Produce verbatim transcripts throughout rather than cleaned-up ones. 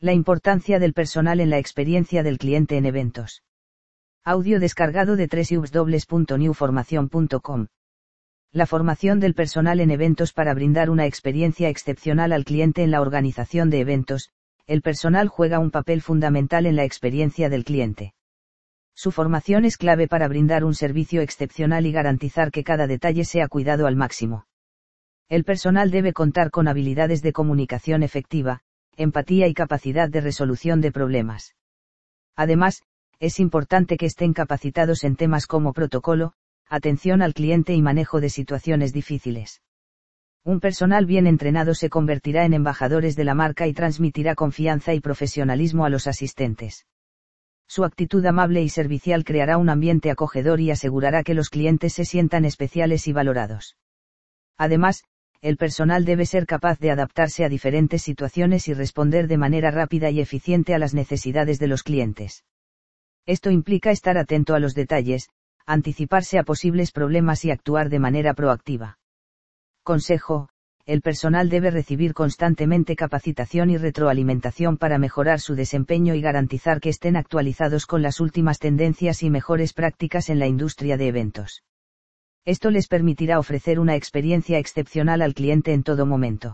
La importancia del personal en la experiencia del cliente en eventos. Audio descargado de doble u doble u doble u punto new formación punto com. La formación del personal en eventos para brindar una experiencia excepcional al cliente en la organización de eventos. El personal juega un papel fundamental en la experiencia del cliente. Su formación es clave para brindar un servicio excepcional y garantizar que cada detalle sea cuidado al máximo. El personal debe contar con habilidades de comunicación efectiva, empatía y capacidad de resolución de problemas. Además, es importante que estén capacitados en temas como protocolo, atención al cliente y manejo de situaciones difíciles. Un personal bien entrenado se convertirá en embajadores de la marca y transmitirá confianza y profesionalismo a los asistentes. Su actitud amable y servicial creará un ambiente acogedor y asegurará que los clientes se sientan especiales y valorados. Además, el personal debe ser capaz de adaptarse a diferentes situaciones y responder de manera rápida y eficiente a las necesidades de los clientes. Esto implica estar atento a los detalles, anticiparse a posibles problemas y actuar de manera proactiva. Consejo: el personal debe recibir constantemente capacitación y retroalimentación para mejorar su desempeño y garantizar que estén actualizados con las últimas tendencias y mejores prácticas en la industria de eventos. Esto les permitirá ofrecer una experiencia excepcional al cliente en todo momento.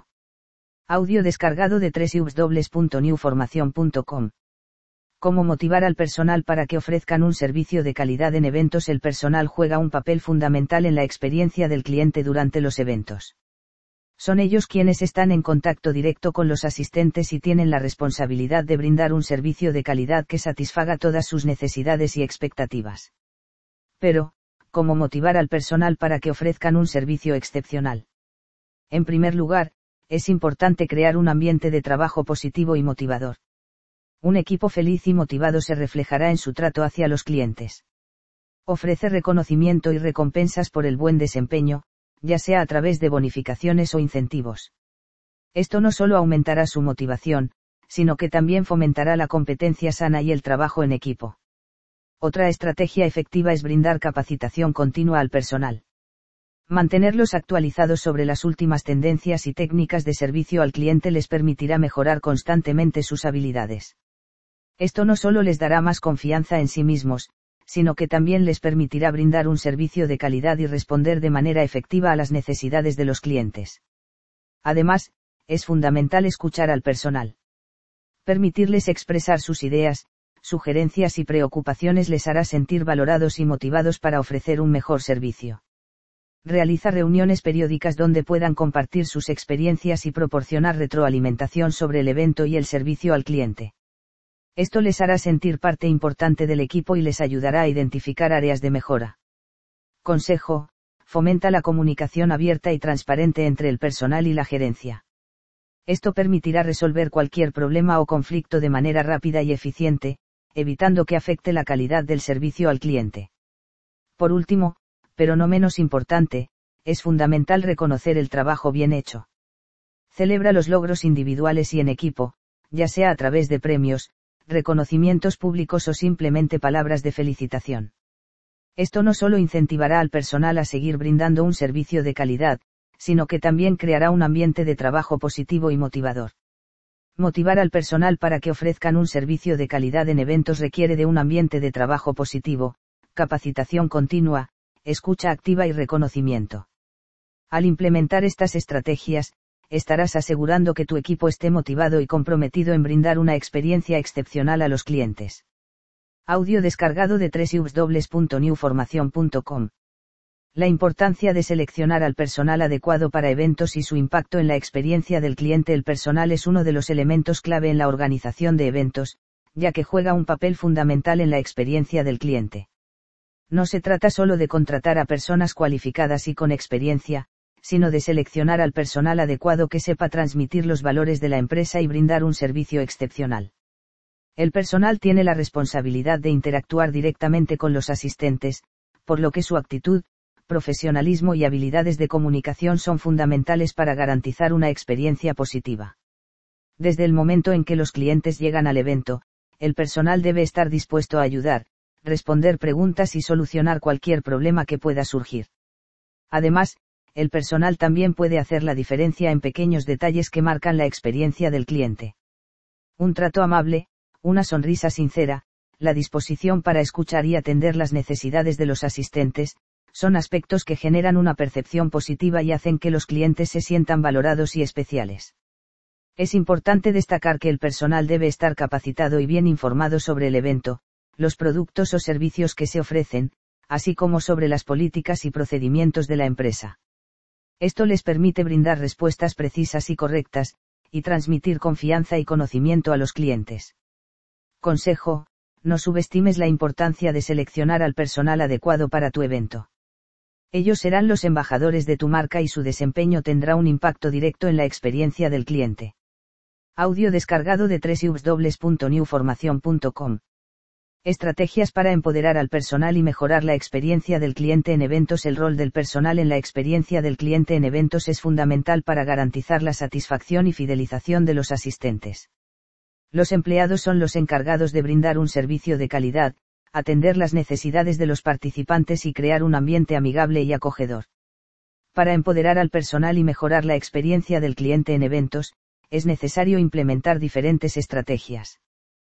Audio descargado de doble u doble u doble u punto new formación punto com. ¿Cómo motivar al personal para que ofrezcan un servicio de calidad en eventos? El personal juega un papel fundamental en la experiencia del cliente durante los eventos. Son ellos quienes están en contacto directo con los asistentes y tienen la responsabilidad de brindar un servicio de calidad que satisfaga todas sus necesidades y expectativas. Pero, ¿cómo motivar al personal para que ofrezcan un servicio excepcional? En primer lugar, es importante crear un ambiente de trabajo positivo y motivador. Un equipo feliz y motivado se reflejará en su trato hacia los clientes. Ofrece reconocimiento y recompensas por el buen desempeño, ya sea a través de bonificaciones o incentivos. Esto no solo aumentará su motivación, sino que también fomentará la competencia sana y el trabajo en equipo. Otra estrategia efectiva es brindar capacitación continua al personal. Mantenerlos actualizados sobre las últimas tendencias y técnicas de servicio al cliente les permitirá mejorar constantemente sus habilidades. Esto no solo les dará más confianza en sí mismos, sino que también les permitirá brindar un servicio de calidad y responder de manera efectiva a las necesidades de los clientes. Además, es fundamental escuchar al personal. Permitirles expresar sus ideas, sugerencias y preocupaciones les hará sentir valorados y motivados para ofrecer un mejor servicio. Realiza reuniones periódicas donde puedan compartir sus experiencias y proporcionar retroalimentación sobre el evento y el servicio al cliente. Esto les hará sentir parte importante del equipo y les ayudará a identificar áreas de mejora. Consejo: fomenta la comunicación abierta y transparente entre el personal y la gerencia. Esto permitirá resolver cualquier problema o conflicto de manera rápida y eficiente, evitando que afecte la calidad del servicio al cliente. Por último, pero no menos importante, es fundamental reconocer el trabajo bien hecho. Celebra los logros individuales y en equipo, ya sea a través de premios, reconocimientos públicos o simplemente palabras de felicitación. Esto no solo incentivará al personal a seguir brindando un servicio de calidad, sino que también creará un ambiente de trabajo positivo y motivador. Motivar al personal para que ofrezcan un servicio de calidad en eventos requiere de un ambiente de trabajo positivo, capacitación continua, escucha activa y reconocimiento. Al implementar estas estrategias, estarás asegurando que tu equipo esté motivado y comprometido en brindar una experiencia excepcional a los clientes. Audio descargado de doble u doble u doble u punto new formación punto com. La importancia de seleccionar al personal adecuado para eventos y su impacto en la experiencia del cliente. El personal es uno de los elementos clave en la organización de eventos, ya que juega un papel fundamental en la experiencia del cliente. No se trata solo de contratar a personas cualificadas y con experiencia, sino de seleccionar al personal adecuado que sepa transmitir los valores de la empresa y brindar un servicio excepcional. El personal tiene la responsabilidad de interactuar directamente con los asistentes, por lo que su actitud, profesionalismo y habilidades de comunicación son fundamentales para garantizar una experiencia positiva. Desde el momento en que los clientes llegan al evento, el personal debe estar dispuesto a ayudar, responder preguntas y solucionar cualquier problema que pueda surgir. Además, el personal también puede hacer la diferencia en pequeños detalles que marcan la experiencia del cliente. Un trato amable, una sonrisa sincera, la disposición para escuchar y atender las necesidades de los asistentes, son aspectos que generan una percepción positiva y hacen que los clientes se sientan valorados y especiales. Es importante destacar que el personal debe estar capacitado y bien informado sobre el evento, los productos o servicios que se ofrecen, así como sobre las políticas y procedimientos de la empresa. Esto les permite brindar respuestas precisas y correctas, y transmitir confianza y conocimiento a los clientes. Consejo: no subestimes la importancia de seleccionar al personal adecuado para tu evento. Ellos serán los embajadores de tu marca y su desempeño tendrá un impacto directo en la experiencia del cliente. Audio descargado de doble u doble u doble u punto new formación punto com. Estrategias para empoderar al personal y mejorar la experiencia del cliente en eventos. El rol del personal en la experiencia del cliente en eventos es fundamental para garantizar la satisfacción y fidelización de los asistentes. Los empleados son los encargados de brindar un servicio de calidad, atender las necesidades de los participantes y crear un ambiente amigable y acogedor. Para empoderar al personal y mejorar la experiencia del cliente en eventos, es necesario implementar diferentes estrategias.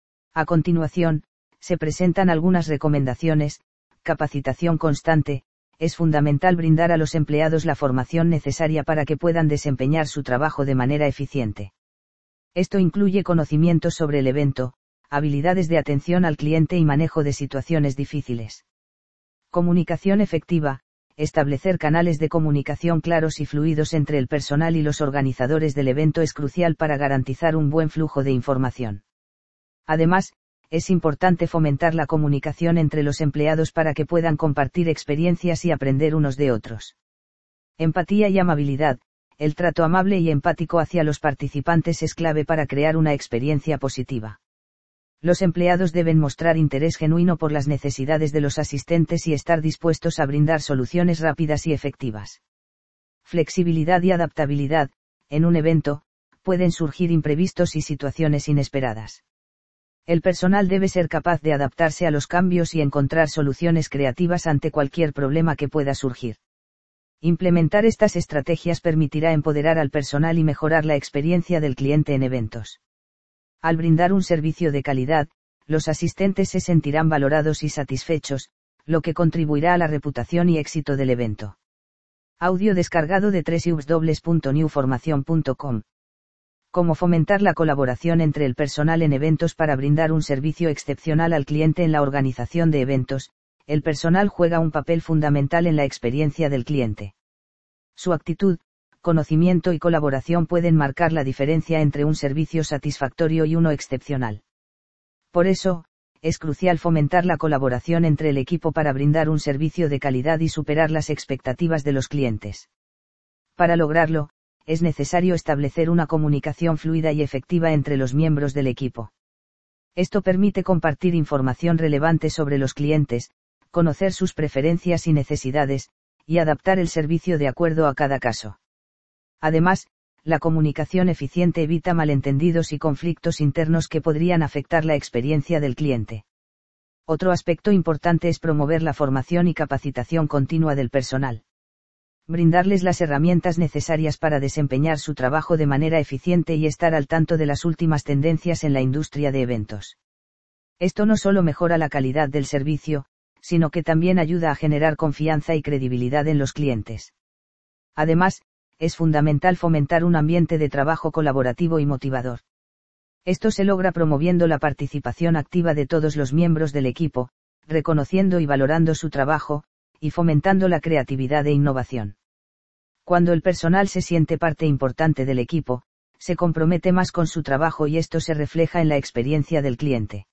A continuación, se presentan algunas recomendaciones. Capacitación constante: es fundamental brindar a los empleados la formación necesaria para que puedan desempeñar su trabajo de manera eficiente. Esto incluye conocimientos sobre el evento, habilidades de atención al cliente y manejo de situaciones difíciles. Comunicación efectiva: establecer canales de comunicación claros y fluidos entre el personal y los organizadores del evento es crucial para garantizar un buen flujo de información. Además, es importante fomentar la comunicación entre los empleados para que puedan compartir experiencias y aprender unos de otros. Empatía y amabilidad: el trato amable y empático hacia los participantes es clave para crear una experiencia positiva. Los empleados deben mostrar interés genuino por las necesidades de los asistentes y estar dispuestos a brindar soluciones rápidas y efectivas. Flexibilidad y adaptabilidad: en un evento, pueden surgir imprevistos y situaciones inesperadas. El personal debe ser capaz de adaptarse a los cambios y encontrar soluciones creativas ante cualquier problema que pueda surgir. Implementar estas estrategias permitirá empoderar al personal y mejorar la experiencia del cliente en eventos. Al brindar un servicio de calidad, los asistentes se sentirán valorados y satisfechos, lo que contribuirá a la reputación y éxito del evento. Audio descargado de doble u doble u doble u punto new formación punto com. Cómo fomentar la colaboración entre el personal en eventos para brindar un servicio excepcional al cliente. En la organización de eventos, el personal juega un papel fundamental en la experiencia del cliente. Su actitud, conocimiento y colaboración pueden marcar la diferencia entre un servicio satisfactorio y uno excepcional. Por eso, es crucial fomentar la colaboración entre el equipo para brindar un servicio de calidad y superar las expectativas de los clientes. Para lograrlo, es necesario establecer una comunicación fluida y efectiva entre los miembros del equipo. Esto permite compartir información relevante sobre los clientes, conocer sus preferencias y necesidades, y adaptar el servicio de acuerdo a cada caso. Además, la comunicación eficiente evita malentendidos y conflictos internos que podrían afectar la experiencia del cliente. Otro aspecto importante es promover la formación y capacitación continua del personal. Brindarles las herramientas necesarias para desempeñar su trabajo de manera eficiente y estar al tanto de las últimas tendencias en la industria de eventos. Esto no solo mejora la calidad del servicio, sino que también ayuda a generar confianza y credibilidad en los clientes. Además, es fundamental fomentar un ambiente de trabajo colaborativo y motivador. Esto se logra promoviendo la participación activa de todos los miembros del equipo, reconociendo y valorando su trabajo, y fomentando la creatividad e innovación. Cuando el personal se siente parte importante del equipo, se compromete más con su trabajo y esto se refleja en la experiencia del cliente.